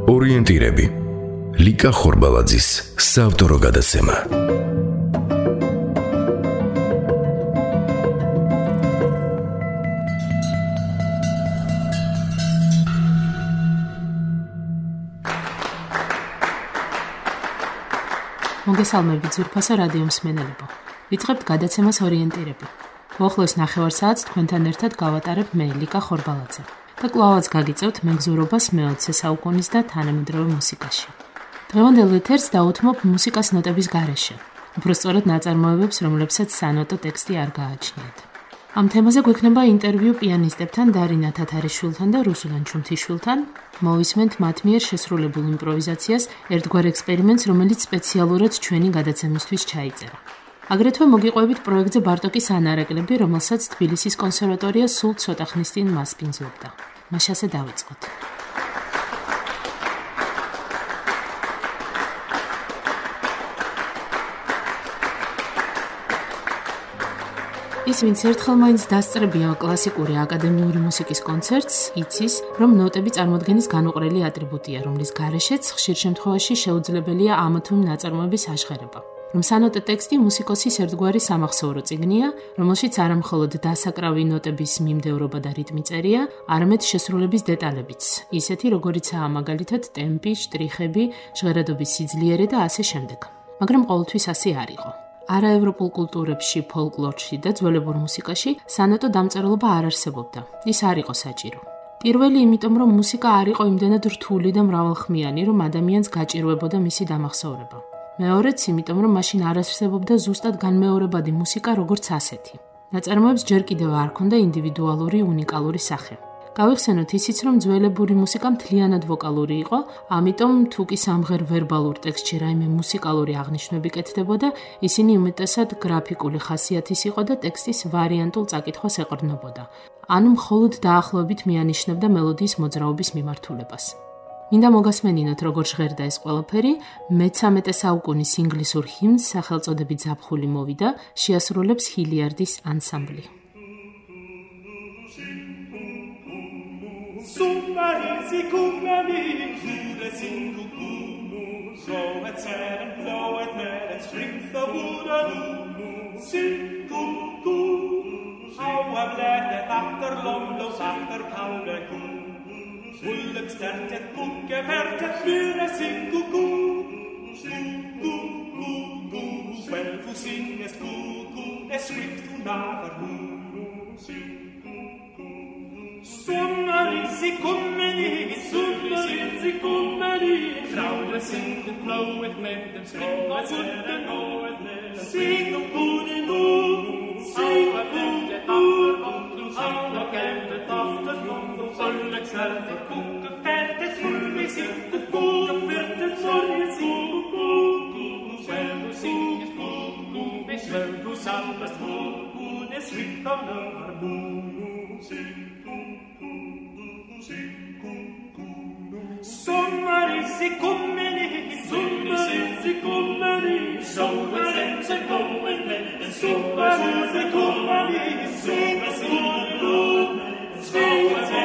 ორიენტირები ლიკა ხორბალაძის საავტორო გადაცემა. მოგესალმებით ძვირფასო რადიო მსმენელებო. ვიწყებთ გადაცემას ორიენტირები. მოახლოეს ნახევარ საათს თქვენთან ერთად გავატარებ მე ლიკა ხორბალაძე. და კვლავაც გაგიწევთ მეგზურობას მე-20 საუკუნის და თანამედროვე მუსიკაში. დღევანდელ ეთერს დაუთმობ მუსიკას ნოტების გარეშე. უბრალოდ ნაწარმოებებს, რომლებსაც სანოტო ტექსტი არ გააჩნიათ. ამ თემაზე გვექნება ინტერვიუ პიანისტებთან დარინა თათარიშვილთან და რუსულან ჩუმთიშვილთან. მოვისმენთ მათ მიერ შესრულებულ იმპროვიზაციას, ერთგვარ ექსპერიმენტს, რომელიც სპეციალურად ჩვენი გადაცემისთვის ჩაიწერა. აგრეთვე მოგიყვებით პროექტზე ბარტოკის ანარეკლები, რომელსაც თბილისის კონსერვატორია სულ ცოტა ხნის წინ მასპინძლობდა. მაშასე დავიწყოთ. ის ვინც ერთხელ მაინც დასწრებია კლასიკური აკადემიური მუსიკის კონცერტს, იცის, რომ ნოტები წარმოდგენის განუყრელი ატრიბუტია, რომლის გარეშეც ხშირ შემთხვევაში შეუძლებელია ამა თუ იმ ნაწარმოების აშღერება. რომ სანოტო ტექსტი მუსიკოსის ერთგვარი სამახსოვრო წიგნია, რომელშიც არა მხოლოდ დასაკრავი ნოტების მიმდევრობა და რიტმი წერია, არამედ შესრულების დეტალებიც, ისეთი როგორიცაა მაგალითად ტემპი, შტრიხები, ჟღერადობის სიძლიერე და ასე შემდეგ. მაგრამ ყოველთვის ასე არ იყო. არაევროპულ კულტურებში, ფოლკლორში და ძველებურ მუსიკაში სანოტო დამწერლობა არ არსებობდა. ის არ იყო საჭირო. პირველი იმიტომ, რომ მუსიკა არ იყო იმდენად რთული და მრავალხმიანი, რომ ადამიანს გაჭირვებოდა მისი დამახსოვრება. მეორეც იმიტომ, რომ მაშინ არ არსებობდა ზუსტად განმეორებადი მუსიკა როგორც ასეთი. ნაწარმოებს ჯერ კიდევ არ ჰქონდა ინდივიდუალური უნიკალური სახე. გავიხსენოთ ისიც, რომ ძველებური მუსიკა მთლიანად ვოკალური იყო, ამიტომ თუ კი სამღერ ვერბალურ ტექსტში რაიმე მუსიკალური აღნიშვნები კეთდებოდა, ისინი უმეტესად გრაფიკული ხასიათის იყო და ტექსტის ვარიანტულ წაკითხვას ეყრდნობოდა. ანუ მხოლოდ დაახლოებით მიანიშნებდა მელოდიის მოძრაობის მიმართულებას. მინდა მოგასმენინოთ, როგორ ჟღერდა ეს ყველაფერი, მე-13 საუკუნის ინგლისურ ჰიმნს სახელწოდებით ზაფხული მოვიდა, შეასრულებს ჰილიარდის ანსამბლი. Sommarisi kummeni, jure sin kukumu, show et set and blow et med and strings the wood and sin kuku. How a blädet after lomlos after kalve kuku. Ullet stärket kukke färket jure sin kuku. Sin kuku, själv och singes kuku, es swift och navar huru, sin Sommarisi kummeni, Fraude sing och blowet med dem spring och udden gået med dem sing och boden då, sing och boden after bondlos, och eldet after bondlos, ollet själva koka fältet, fulvi sing och koka fältet, sorgen sing och koka, själv och singes koka, besvälv och salvas koka, det svitt av növar bono, sing. Sommarisi kummeni, sommarisi kummeni, sommarisi kummeni, sommarisi kummeni, sommarisi kummeni, sommarisi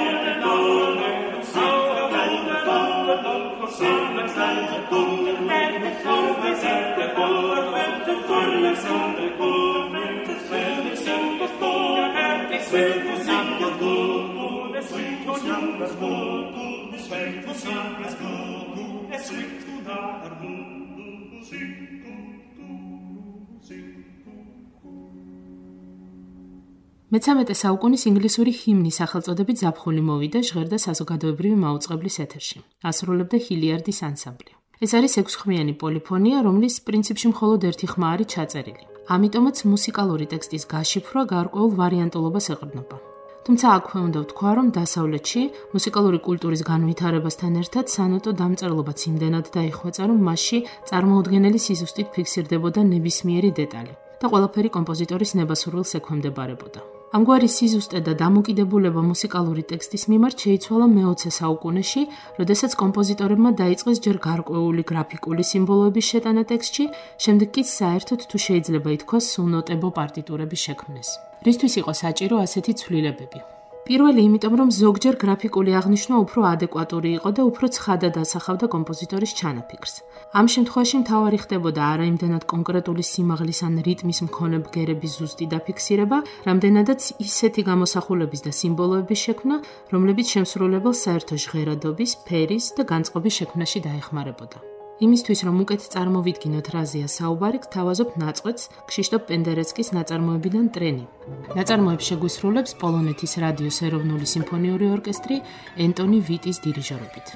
მე-13 საუკუნის ინგლისური ჰიმნის სახელწოდებით ზაფხული მოვიდა ჟღერდა საზოგადოებრივი მაუწყებლის ეთერში. ასრულებდა ჰილიარდის ანსამბლი. ეს არის 6-ხმიანი პოლიფონია, რომლის პრინციპში მხოლოდ ერთი ხმა არის ჩაწერილი. ამიტომაც მუსიკალური ტექსტის გაშიფრვა გარკვეულ ვარიანტულობას ეყრდნობა. თუმცა აქვე უნდა ვთქვა, რომ დასავლეთში მუსიკალური კულტურის განვითარებასთან ერთად სანოტო დამწერლობაც იმდენად დაიხვეწა, რომ მასში წარმოუდგენელი სიზუსტით ფიქსირდებოდა ნებისმიერი დეტალი და ყველაფერი კომპოზიტორის ნებასურვილს ექვემდებარებოდა. ამგვარი სიზუსტე და დამოკიდებულება მუსიკალური ტექსტის მიმართ შეიცვალა მე-20 საუკუნეში, როდესაც კომპოზიტორებმა დაიწყეს ჯერ გარკვეული გრაფიკული სიმბოლოების შეტანა ტექსტში, შემდეგ კი საერთოდ თუ შეიძლება ითქვას სუნოტებო პარტიტურების შექმნეს. რისთვის იყო საჭირო ასეთი ცვლილებები? პირველი იმიტომ, რომ ზოგჯერ გრაფიკული აღნიშვნა უფრო ადეკვატური იყო და უფრო ცხადად ასახავდა კომპოზიტორის ჩანაფიქრს. ამ შემთხვევაში მთავარი ხდებოდა არა იმდენად კონკრეტული სიმაღლის ან რიტმის მქონე ბგერების ზუსტი დაფიქსირება, რამდენადაც ისეთი გამოსახულების და სიმბოლოების შექმნა, რომლებიც შემსრულებელს საერთო ჟღერადობის, ფერის და განწყობის შექმნაში დაეხმარებოდა. იმისთვის, რომ უკეთ წარმოვიდგინოთ რაზეა საუბარი, გთავაზობთ ნაწყვეტს ქშიშტოფ პენდერეცკის ნაწარმოებიდან ტრენი. ნაწარმოებს შეგვისრულებს პოლონეთის რადიოს ეროვნული სიმფონიური ორკესტრი ენტონი ვიტის დირიჟორობით.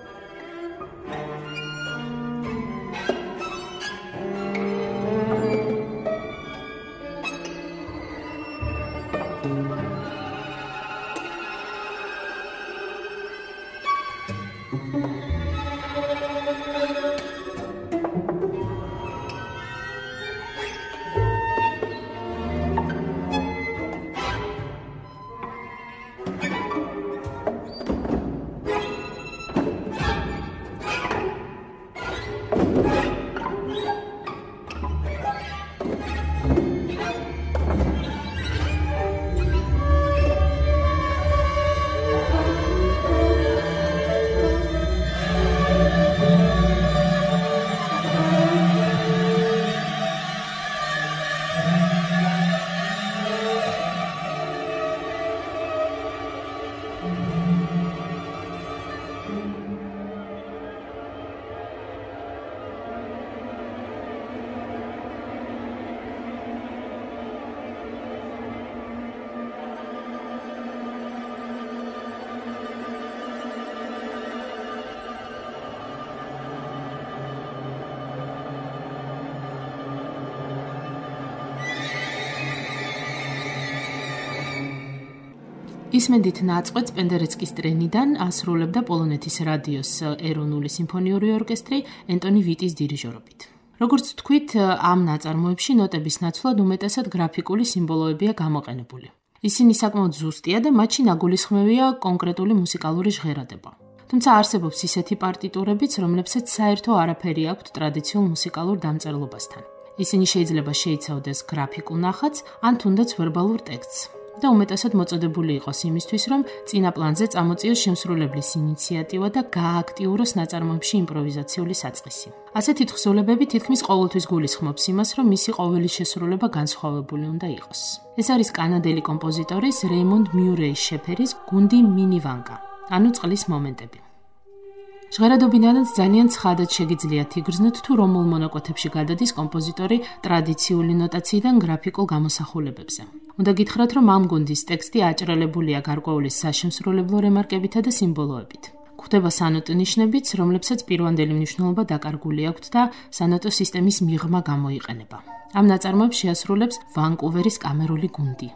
ისმენდით ნაწყვეტს პენდერეცკის ტრენიდან ასრულებდა პოლონეთის რადიოს ეროვნული სიმფონიური ორკესტრი ენტონი ვიტის დირიჟორობით. როგორც თქვით, ამ ნაწარმოებში ნოტების ნაცვლად უმეტესად გრაფიკული სიმბოლოებია გამოყენებული. ისინი საკმაოდ ზუსტია და მათში ნაგულისხმევია კონკრეტული მუსიკალური ჟღერადება. თუმცა არსებობს ისეთი პარტიტურებიც, რომლებსაც საერთო არაფერი აქვთ ტრადიციულ მუსიკალურ დამწერლობასთან. ისინი შეიძლება შეიცავდეს გრაფიკულ ნახატს ან თუნდაც ვერბალურ ტექსტს. და უმეტესად მოწოდებული იყოს იმისთვის, რომ წინა პლანზე წამოწიოს შემსრულებლის ინიციატივა და გაააქტიუროს ნაწარმოებში იმპროვიზაციული საწყისი. ასეთი თხზულებები თითქმის ყოველთვის გულისხმობს იმას, რომ მისი ყოველი შესრულება განსხვავებული უნდა იყოს. ეს არის კანადელი კომპოზიტორის რეიმონდ მიურეის შეფერის გუნდი მინივანკა, ანუ წყლის მომენტები. ჟღერადობინადაც ძალიან ცხადად შეგიძლიათ იგრძნოთ, თუ რომელ მონაკვეთებში გადადის კომპოზიტორი ტრადიციული ნოტაციიდან გრაფიკულ გამოსახულებებზე. უნდა გითხრათ, რომ ამ გუნდის ტექსტი აჭრელებულია გარკვეული საშემსრულებლო რემარკებითა და სიმბოლოებით. გვხვდება სანოტო ნიშნებიც, რომლებსაც პირვანდელი მნიშვნელობა დაკარგული აქვთ და სანოტო სისტემის მიღმა გამოიყენება. ამ ნაწარმოებს შეასრულებს ვანკუვერის კამერული გუნდი.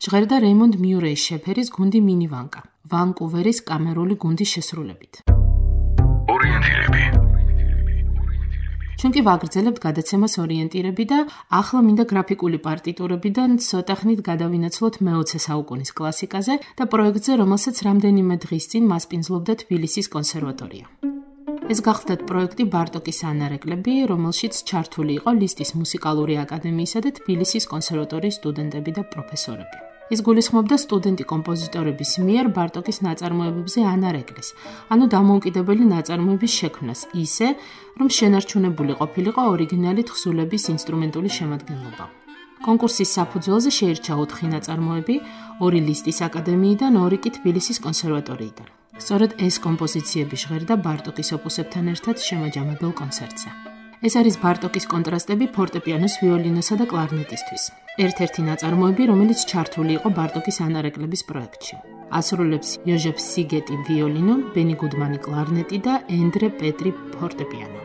ჟღერდა რეიმონდ მიურეის შეფერის გუნდი მინივანკა, ვანკუვერის კამერული გუნდის შესრულებით. ორიენტირები. ჩვენ კი ვაგრძელებთ გადაცემას ორიენტირები და ახლა მინდა გრაფიკული პარტიტურებიდან ცოტა ხნით გადავინაცვლოთ მე-20 საუკუნის კლასიკაზე და პროექტზე, რომელსაც რამდენიმე დღის წინ მასპინძლობდა თბილისის კონსერვატორია. ეს გახლდათ პროექტი ბარტოკის ანარეკლები, რომელშიც ჩართული იყო ლისტის მუსიკალური აკადემიისა და თბილისის კონსერვატორიის სტუდენტები და პროფესორები. ის გულისხმობდა სტუდენტი კომპოზიტორების მიერ ბარტოკის ნაწარმოებებზე ანარეკლის, ანუ დამოუკიდებელი ნაწარმოების შექმნას, ისე, რომ შენარჩუნებული ყოფილიყო ორიგინალი თხზულების ინსტრუმენტული შემადგენლობა. კონკურსის საფუძველზე შეირჩა 4 ნაწარმოები, 2 ლისტის აკადემიიდან, 2 კი თბილისის კონსერვატორიიდან. სწორედ ეს კომპოზიციები ჟღერდა ბარტოკის ოპუსებთან ერთად შემაჯამებელ კონცერტზე. ეს არის ბარტოკის კონტრასტები ფორტეპიანოს, ვიოლინოსა და კლარნეტისთვის. ერთ-ერთი ნაწარმოები, რომელიც ჩართული იყო ბარტოკის ანარეკლების პროექტში. ასრულებს იოჟეფ სიგეტი ვიოლინო, ბენი გუდმანი კლარნეტი და ენდრე პეტრი ფორტეპიანო.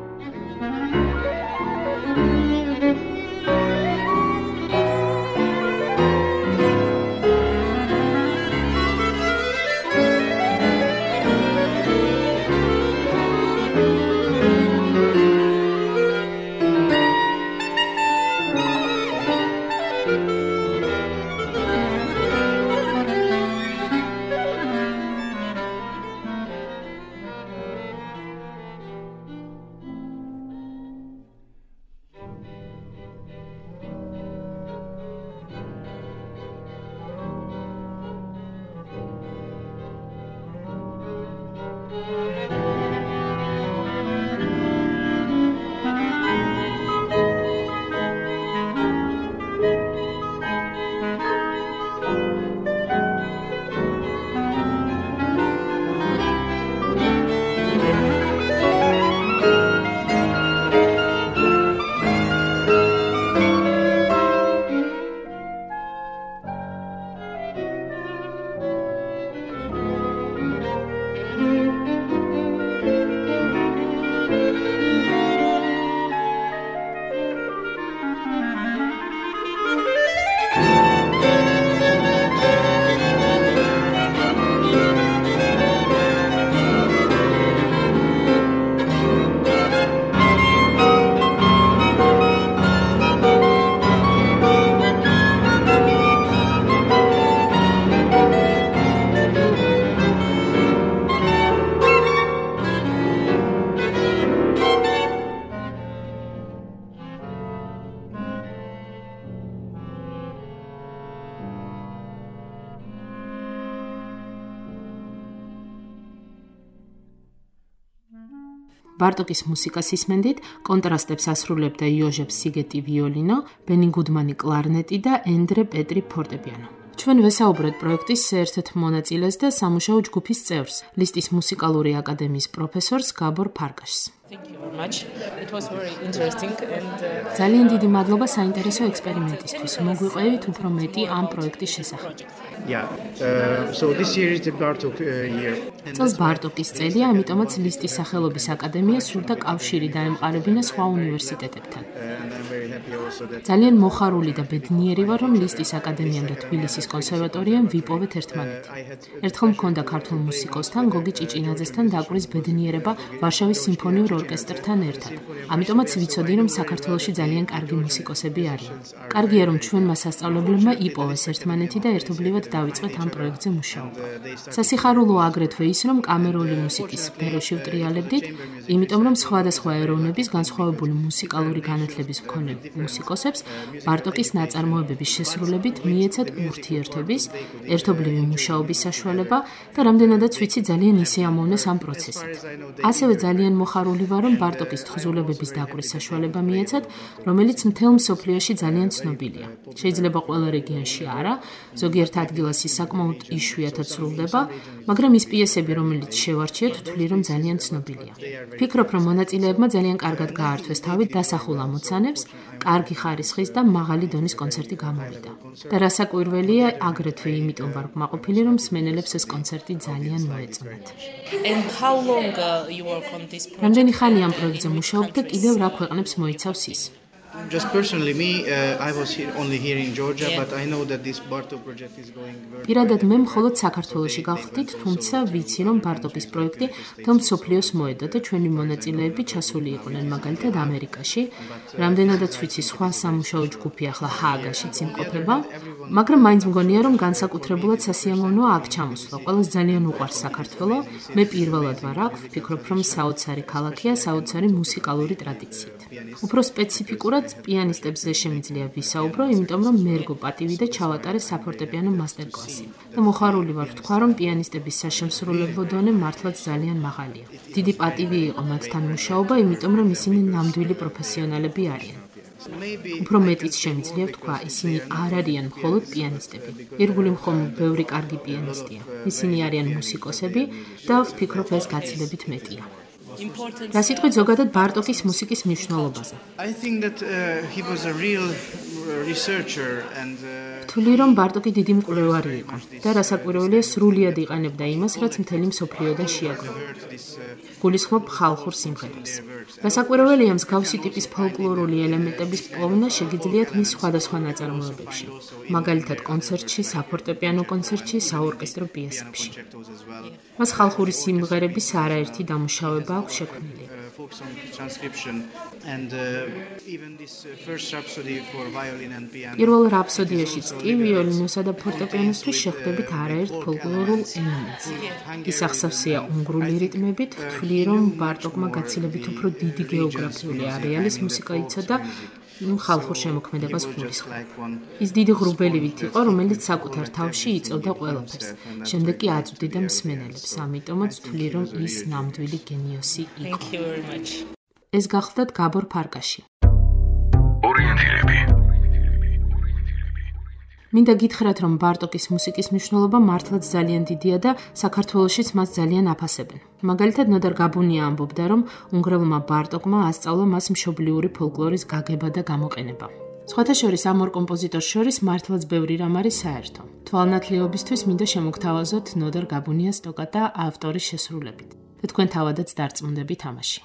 ბარტოკის მუსიკას ისმენდით, კონტრასტებს ასრულებდა იოჟეფ სიგეტი ვიოლინო, ბენი გუდმანი კლარნეტი და ენდრე პეტრი ფორტეპიანო. ჩვენ ვესაუბრეთ პროექტის ერთ-ერთ მონაწილეს და სამუშაო ჯგუფის წევრს, ლისტის მუსიკალური აკადემიის პროფესორს გაბორ ფარკაშს. ძალიან დიდი მადლობა საინტერესო ექსპერიმენტისთვის. მოგვიყვებით უფრო მეტი ამ პროექტის შესახებ. წელს ბარტოკის წელია, ამიტომაც ლისტის სახელობის აკადემია სურდა კავშირი დაემყარებინა სხვა უნივერსიტეტებთან. ძალიან მოხარული და ბედნიერი ვარ, რომ ლისტის აკადემიამ და თბილისის კონსერვატორიამ ვიპოვეთ ერთმანეთი. ერთხელ მქონდა ქართულ მუსიკოსთან, გოგი ჭიჭინაძესთან დაკვრის ბედნიერება ვარშავის სიმფონიურ ორკესტრთან ერთად. ამიტომაც ვიცოდი, რომ საქართველოში ძალიან კარგი მუსიკოსები არიან. კარგია, რომ ჩვენმა სასწავლებლებმა იპოვეს ერთმანეთი და ერთობლივად დავიწყეთ ამ პროექტზე მუშაობა. სასიხარულოა აგრეთვე ის, რომ კამერული მუსიკის სფეროში ვტრიალებდით, იმიტომ რომ სხვადასხვა ეროვნების განსხვავებული მუსიკალური განათლების მქონე მუსიკოსებს ბარტოკის ნაწარმოებების შესრულებით მიეცათ ურთიერთობის, ერთობლივი მუშაობის საშუალება და რამდენადაც ვიცი ძალიან ისეამოვნეს ამ პროცესით. ასევე ძალიან მოხარული ვარ, რომ ბარტოკის თხზულებების დაკვრის საშუალება მიეცათ, რომელიც მთელ მსოფლიოში ძალიან ცნობილია. შეიძლება ყველა რეგიონში არა, ზოგიერთ ადგილას ის საკმაოდ იშვიათად სრულდება, მაგრამ ის პიესები, რომელიც შევარჩიეთ, ვთვლი, რომ ძალიან ცნობილია. ვფიქრობ, რომ მონაწილეებმა ძალიან კარგად გაართვეს თავი დასახულ ამოცანებს, კარგი ხარისხის და მაღალი დონის კონცერტი გამოვიდა. და რასაკვირველია, აგრეთვე იმიტომ ვარ კმაყოფილი, რომ მსმენელებს ეს კონცერტი ძალიან მოეწონათ. რამდენი ხანი ამ პროექტზე მუშაობთ და კიდევ რა ქვეყნებს მოიცავს ის? Just personally, I was only here in Georgia, but I know that this Bartok project is going very. პირადად მე მხოლოდ საქართველოში გავხდით, თუმცა ვიცი, რომ ბარტოკის პროექტი მთელ მსოფლიოს მოედო და ჩვენი მონაწილეები ჩასული იყვნენ მაგალითად ამერიკაში. რამდენადაც ვიცი, სხვა სამუშაო ჯგუფი ახლა ჰააგაშიც იმყოფება, მაგრამ მაინც მგონია, რომ განსაკუთრებულად სასიამოვნოა აქ ჩამოსვლა. ყველას ძალიან უყვარს საქართველო. მე პირველად ვარ აქ, ვფიქრობ, რომ საოცარი ქალაქია, საოცარი მუსიკალური ტრადიციით. უფრო სპეციფიკურად პიანისტებზე შემიძლია ვისაუბრო, იმიტომ რომ მერგო პატივი და ჩავატარე საფორტეპიანო მასტერკლასი. და მოხარული ვარ ვთქვა, რომ პიანისტების საშემსრულებლო დონე მართლაც ძალიან მაღალია. დიდი პატივი იყო მათთან მუშაობა, იმიტომ რომ ისინი ნამდვილი პროფესიონალები არიან. უფრო მეტიც შემიძლია ვთქვა, ისინი არ არიან მხოლოდ პიანისტები. ერთგული მხოლოდ ბევრი კარგი პიანისტია. ისინი არიან მუსიკოსები და ვფიქრობ, ეს გაცილებით მეტია. რა სიტყვით ზოგადად ბარტოკის მუსიკის მნიშვნელობაზე? I think that he was a real researcher and ვთვლი, რომ ბარტოკი დიდი მკვლევარი იყო და რასაკვირველია სრულიად იყენებდა იმას, რაც მთელი მსოფლიოდან შეაგროვა. გულისხმობ ხალხურ სიმღერებს. რასაკვირველია, მსგავსი ტიპის ფოლკლორული ელემენტების პოვნა შეგიძლიათ მის სხვადასხვა ნაწარმოებებში, მაგალითად კონცერტში, საფორტეპიანო კონცერტში, საორკესტრო პიესებში. მას ხალხური სიმღერების არაერთი დამუშავება აქვს შექმნილი. folk song transcription and even this first rhapsody for violin and piano. პირველ რაფსოდიაშიც კი ვიოლინოსა და ფორტეპიანოსთვის შეხვდებით არაერთ ფოლკლორულ ელემენტს. ის ახსავსეა უნგრული რიტმებით, ვთვლი, რომ ბარტოკმა გაცილებით უფრო დიდი გეოგრაფიული არეალის მუსიკა იცოდა ხალხურ შემოქმედებას გულისხმობ. ის დიდი ღრუბელივით იყო, რომელიც საკუთარ თავში იწვევდა ყველაფერს. შემდეგ კი აწვდიდა მსმენელებს, ამიტომაც ვთვლი, რომ ის ნამდვილი გენიოსი იყო. ეს გახლდათ გაბორ ფარკაში. ორიენტირები. მინდა გითხრათ, რომ ბარტოკის მუსიკის მნიშვნელობა მართლაც ძალიან დიდია და საქართველოშიც მას ძალიან აფასებენ. მაგალითად, ნოდარ გაბუნია ამბობდა, რომ უნგრელმა ბარტოკმა ასწავლა მას მშობლიური ფოლკლორის გაგება და გამოყენება. სხვათა შორის ამ ორ კომპოზიტორს შორის მართლაც ბევრი რამ არის საერთო. თვალნათლიობისთვის მინდა შემოგთავაზოთ ნოდარ გაბუნიას ტოკატა ავტორის შესრულებით. და თქვენ თავადაც დარწმუნდებით ამაში.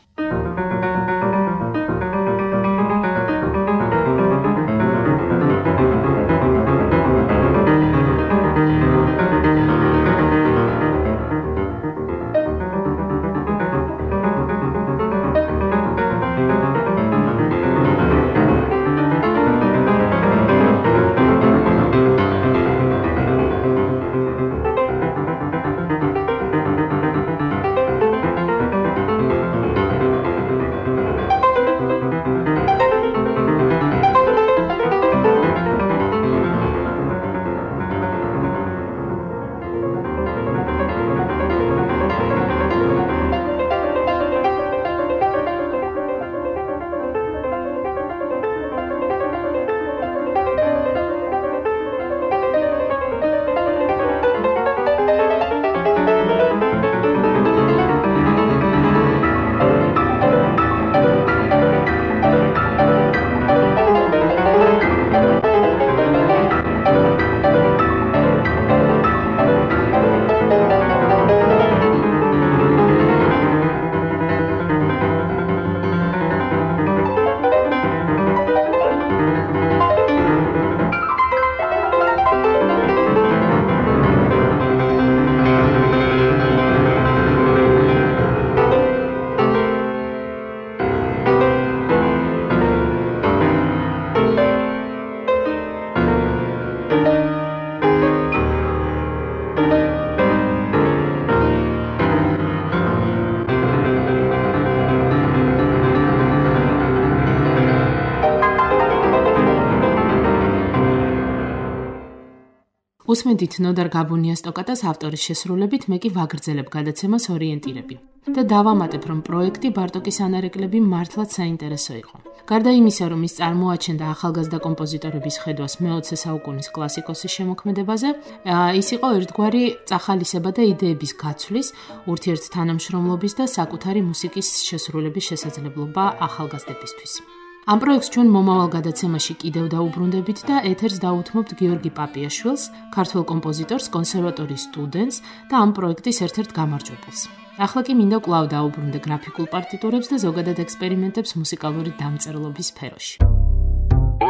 უსმენთ ნოდარ გაბუნიას ტოკატას ავტორის შესრულებით, მე კი ვაგრძელებ გადაცემას ორიენტირები და დავამატებ, რომ პროექტი ბარტოკის ანარეკლები მართლაც საინტერესო იყო. გარდა იმისა, რომ ის წარმოაჩენდა ახალგაზრდა კომპოზიტორების ხედვას მე-20 საუკუნის კლასიკოსის შემოქმედებაზე, ის იყო ერთგვარი წახალისება და იდეების გაცვლის, ურთიერთთანამშრომლობის და საკუთარი მუსიკის შესრულების შესაძლებლობა ახალგაზრდებისთვის. ამ პროექტს ჩვენ მომავალ გადაცემაში კიდევ დაუბრუნდებით და ეთერს დაუთმობთ გიორგი პაპიაშვილს, ქართველ კომპოზიტორს, კონსერვატორიის სტუდენტს და ამ პროექტის ერთ-ერთ გამარჯვებულს. ახლა კი მინდა კვლავ დაუბრუნდე გრაფიკულ პარტიტურებს და ზოგადად ექსპერიმენტებს მუსიკალური დამწერლობის სფეროში.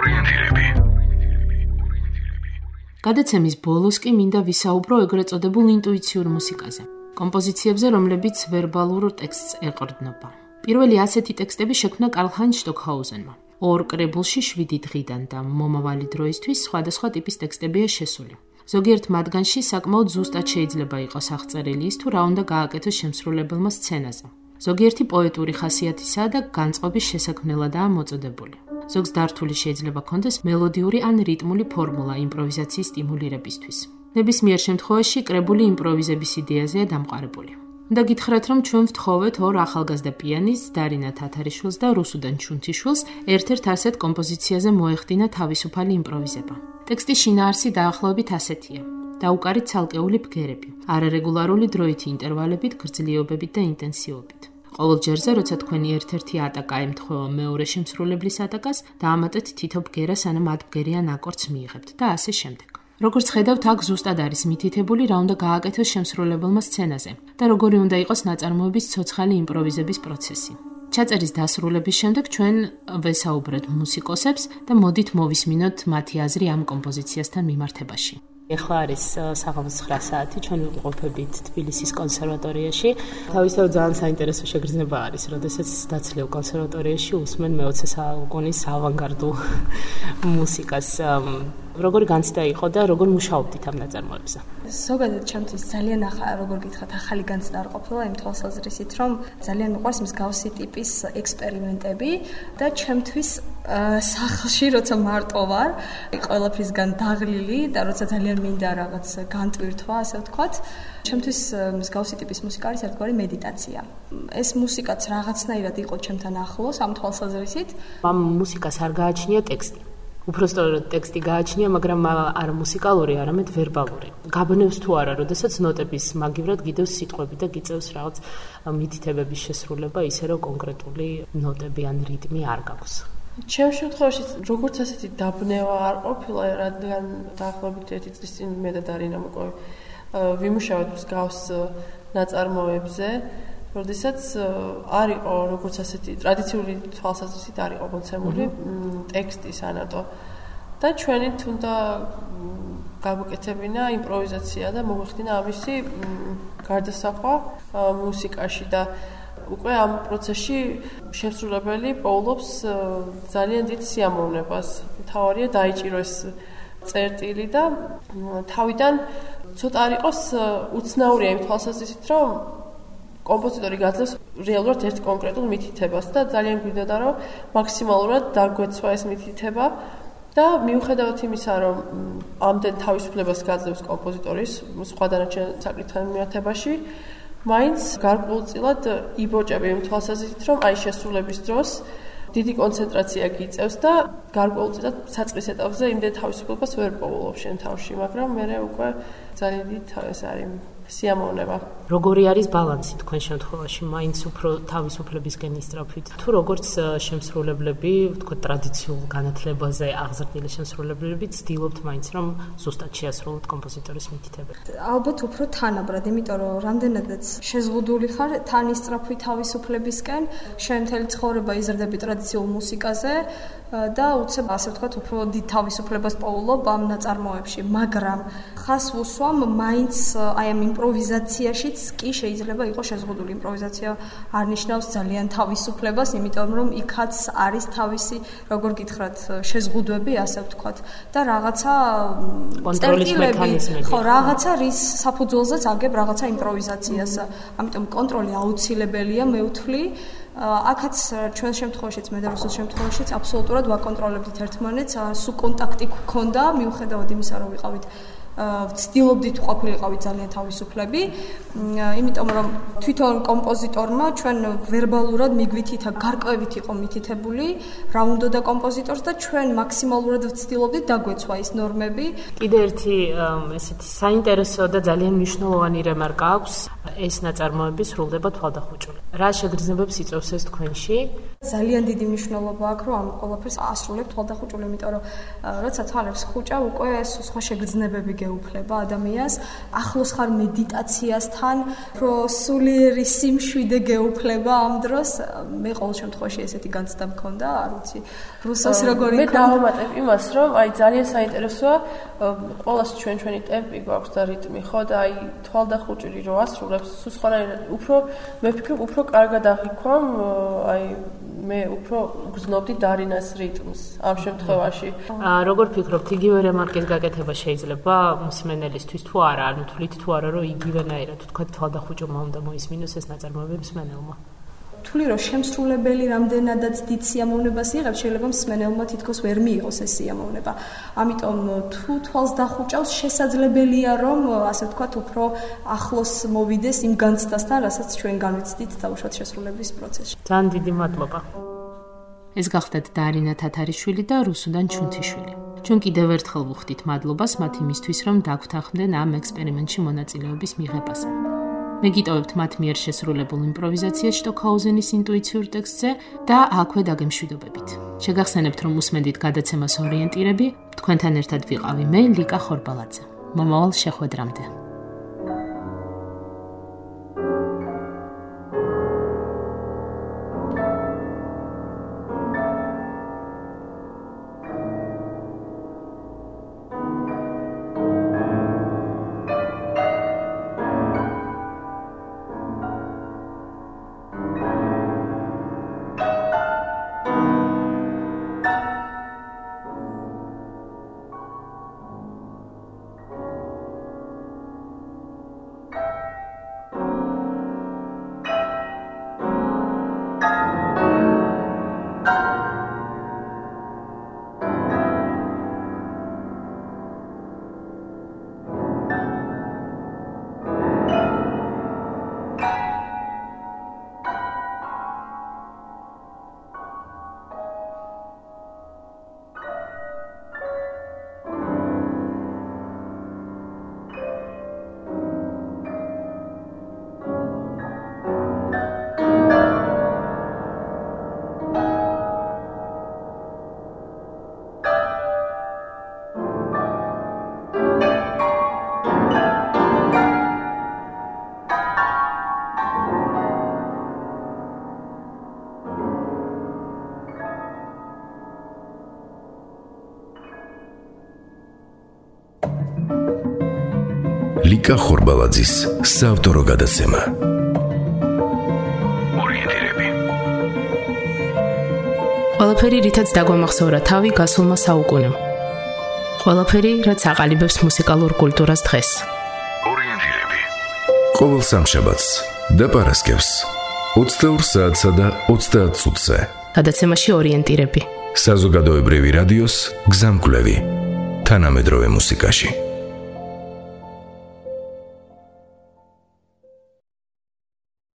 ორიენტირები. გადაცემის ბოლოს კი მინდა ვისაუბრო ეგრეთ წოდებულ ინტუიციურ მუსიკაზე. კომპოზიციებზე, რომლებიც ვერბალურ ტექსტს ეყრდნობა. პირველი ასეთი ტექსტები შექმნა კარლ-ჰაინც შტოკჰაუზენმა. ორ კრებულში 7 დღიდან და მომავალი დროისთვის სხვადასხვა ტიპის ტექსტებია შესული. ზოგიერთ მათგანში საკმაოდ ზუსტად შეიძლება იყოს აღწერილი ის, თუ რა უნდა გააკეთოს შემსრულებელმა სცენაზე. ზოგიერთი პოეტური ხასიათისაა და განწყობის შესაქმნელადაა მოწოდებული. ზოგს დართული შეიძლება ჰქონდეს მელოდიური ან რიტმული ფორმულა იმპროვიზაციის სტიმულირებისთვის. ნებისმიერ შემთხვევაში კრებული იმპროვიზების იდეაზეა დამყარებული. უნდა გითხრათ, რომ ჩვენ ვთხოვეთ ორ ახალგაზრდა პიანისტს, დარინა თათარიშვილს და რუსუდან ჩუნთიშვილს, ერთ-ერთ ასეთ კომპოზიციაზე მოეხდინა თავისუფალი იმპროვიზება. ტექსტის შინაარსი დაახლოებით ასეთია: დაუკარი ცალკეული ბგერები, არარეგულარული დროითი ინტერვალებით, გრძლიობებით და ინტენსივობით. ყოველ ჯერზე, როცა თქვენი ერთ-ერთი ატაკა ემთხვევა მეორე შემსრულებლის ატაკას, დაამატეთ თითო ბგერა, სანამ ათ ბგერიან აკორდს მიიღებთ და ასე შემდეგ. როგორც ხედავთ, აქ ზუსტად არის მითითებული, რა უნდა გააკეთოს შემსრულებელმა სცენაზე და როგორი უნდა იყოს ნაწარმოების ცოცხალი იმპროვიზების პროცესი. ჩაწერის დასრულების შემდეგ ჩვენ ვესაუბრეთ მუსიკოსებს და მოდით მოვისმინოთ მათი აზრი ამ კომპოზიციასთან მიმართებაში. ეხლა არის საღამოს 9 საათი, ჩვენ ვიმყოფებით თბილისის კონსერვატორიაში. თავისთავად ძალიან საინტერესო შეგრძნება არის, როდესაც დაცლილ კონსერვატორიაში უსმენ მე-20 საუკუნის ავანგარდულ მუსიკას. როგორი განცდა იყო და როგორ მუშაობდით ამ ნაწარმოებზე? ზოგადად ჩემთვის ძალიან როგორ გითხრათ, ახალი განცდა არ ყოფილა იმ თვალსაზრისით, რომ ძალიან მიყვარს მსგავსი ტიპის ექსპერიმენტები და ჩემთვის სახლში, როცა მარტო ვარ, ყველაფრისგან დაღლილი და როცა ძალიან მინდა რაღაც განტვირთვა, ასე ვთქვათ, ჩემთვის მსგავსი ტიპის მუსიკა არის ერთგვარი მედიტაცია. ეს მუსიკაც რაღაცნაირად იყო ჩემთან ახლოს ამ თვალსაზრისით. ამ მუსიკას არ გააჩნია ტექსტი. უпростоროდ ტექსტი გააჩნია, მაგრამ არა მუსიკალური, არამედ ვერბალური. გაბნევს თუ არა, როდესაც ნოტების მაგივრად გიდევს სიტყვები და გიწევს რაღაც მითითებების შესრულება, ისე რომ კონკრეტული ნოტები ან რიტმი არ გაქვს. ჩემ შემთხვევაში როგორც ასეთი დაბნევა არ ყოფილა, რადგან დაახლოებით 1 წლის წინ მე და დარინა უკვე ვიმუშავეთ მსგავს ნაწარმოებზე, როდესაც არ იყო როგორც ასეთი ტრადიციული თვალსაზრისით არ იყო მოცემული ტექსტის ანატო და ჩვენი თუნდა გაგვეკეთებინა იმპროვიზაცია და მოგვიხდინა ამისი გარდასახვა მუსიკაში და უკვე ამ პროცესში შემსრულებელი პოულობს ძალიან დიდ სიამოვნებას. თავარია დაიჭიროს წერტილი და თავიდან ცოტა არ იყოს უცნაურია იმ თვალსაზრისით, რომ კომპოზიტორი გაძლევს რეალურად ერთ კონკრეტულ მითითებას და ძალიან გვინდოდა, რომ მაქსიმალურად დაგვეცვა ეს მითითება და მიუხედავად იმისა, რომ ამდენ თავისუფლებას გაძლევს კომპოზიტორის სხვა დანარჩენ საკითხთან მიმართებაში, მაინც გარკვეულწილად იბოჭება იმ თვალსაზრისით, რომ აი შესრულების დროს დიდი კონცენტრაცია გიწევს და გარკვეულწილად საწყის ეტაპზე იმდენ თავისუფლებას ვერ პოულობ შენ თავში, მაგრამ მე უკვე ძალიან დიდ ეს არის სიამოვნება. როგორი არის ბალანსი თქვენ შემთხვევაში, მაინც უფრო თავისუფლებისკენ ისწრაფვით, თუ როგორც შემსრულებლები, ვთქვათ, ტრადიციულ განათლებაზე აღზრდილი შემსრულებლები ცდილობთ მაინც რომ ზუსტად შეასრულოთ კომპოზიტორის მითითებები? ალბათ უფრო თანაბრად, იმიტომ რომ რამდენადაც შეზღუდული ხარ თან ისწრაფვით თავისუფლებისკენ, შენ მთელი ცხოვრება იზრდები ტრადიციულ მუსიკაზე და უცებ ასე ვთქვათ, უფრო დიდ თავისუფლებას პოულობ ამ ნაწარმოებში, მაგრამ ხას ვუსვამ მაინც აი ამ იმპროვიზაციაშიც კი შეიძლება იყოს შეზღუდული. იმპროვიზაცია არ ნიშნავს ძალიან თავისუფლებას, იმიტომ რომ იქაც არის თავისი, როგორ გითხრათ, შეზღუდვები, ასე ვთქვათ, და რაღაცა კონტროლის მექანიზმები. ხო, რაღაცა რის საფუძველზეც აგებ რაღაცა იმპროვიზაციას. ამიტომ კონტროლი აუცილებელია, მე ვთვლი. აქაც ჩვენ შემთხვევაშიც, მე და რუსულ შემთხვევაშიც აბსოლუტურად ვაკონტროლებდით ერთმანეთს, სუ კონტაქტი გქონდა, მიუხედავად იმისა, რომ ვიყავით ვცდილობდით ყოფილიყავით ძალიან თავისუფლები, იმიტომ რომ თვითონ კომპოზიტორმა ჩვენ ვერბალურად მიგვითითა გარკვევით იყო მითითებული, რა უნდოდა კომპოზიტორს და ჩვენ მაქსიმალურად ვცდილობდით დაგვეცვა ის ნორმები. კიდე ერთი ესეთი საინტერესო და ძალიან მნიშვნელოვანი რემარკა აქვს, ეს ნაწარმოები სრულდება თვალდახუჭული. რა შეგრძნებებს იწვევს ეს თქვენში? ძალიან დიდი მნიშვნელობა აქვს, რომ ამ ყველაფერს ასრულებ თვალდახუჭული, იმიტომ რომ როცა თვალებს ხუჭავ, უკვე სხვა შეგრძნებები გეუფლება ადამიანს, ახლოს ხარ მედიტაციასთან, რომ სულიერი სიმშვიდე გეუფლება ამ დროს. მე ყოველ შემთხვევაში ესეთი განცდა მქონდა, არ ვიცი, რუსოს როგორი მე დავამატებ იმას, რომ აი ძალიან საინტერესოა, ყოველას ჩვენი ტემპი გვაქვს და რიტმი, ხო და აი თვალდახუჭილი რო ასრულებს, სულ სხვანაირად უფრო მე ვფიქრობ, უფრო კარგად აღიქვამ, აი მე უფრო გრძნობდი დარინას რიტმს ამ შემთხვევაში. როგორ ფიქრობთ, იგივე რემარკის გაკეთება შეიძლება მსმენელისთვის თუ არა, ანუ თვლით თუ არა, რომ იგივენაირად თქვა თვალდახუჭობა უნდა მოისმინოს ეს ნაწარმოები მსმენელმა? თვლი რომ შემსრულებელი რამდენადაც დიდ სიამოვნებას იღებს, შეიძლება მსმენელმა თითქოს ვერ მიიღოს ეს სიამოვნება. ამიტომ თუ თვალს დახუჭავს, შესაძლებელია რომ ასე ვთქვათ, უფრო ახლოს მოვიდეს იმ განცდასთან, რასაც ჩვენ განვიცდით თავშოთ შესრულების პროცესში. ძალიან დიდი მადლობა. ეს გახდათ დარინა თათარიშვილი და რუსუდან ჩუნთიშვილი. ჩვენ კიდევ ერთხელ ვუხდით მადლობას მათ იმისთვის, რომ დაგვთანხმდნენ ამ ექსპერიმენტში მონაწილეობის მიღებაზე. მეგიტოვებთ მათ მიერ შესრულებულ იმპროვიზაციას შტოკჰაუზენის ინტუიციურ ტექსტზე და აქვე დაგემშვიდობებით. შეგახსენებთ, რომ უსმენდით გადაცემას ორიენტირები, თქვენთან ერთად ვიყავი მე, ლიკა ხორბალაძე. მომავალ შეხვედრამდე. ლიკა ხორბალაძის საავტორო გადაცემა. ორიენტირები. ყველაფერი, რითაც დაგვამახსოვრა თავი გასულმა საუკუნემ. ყველაფერი, რაც აყალიბებს მუსიკალურ კულტურას დღეს. ორიენტირები. ყოველ სამშაბათს და პარასკევს 22 საათსა და 30 წუთზე. გადაცემაში ორიენტირები. საზოგადოებრივი რადიოს გზამკვლევი თანამედროვე მუსიკაში.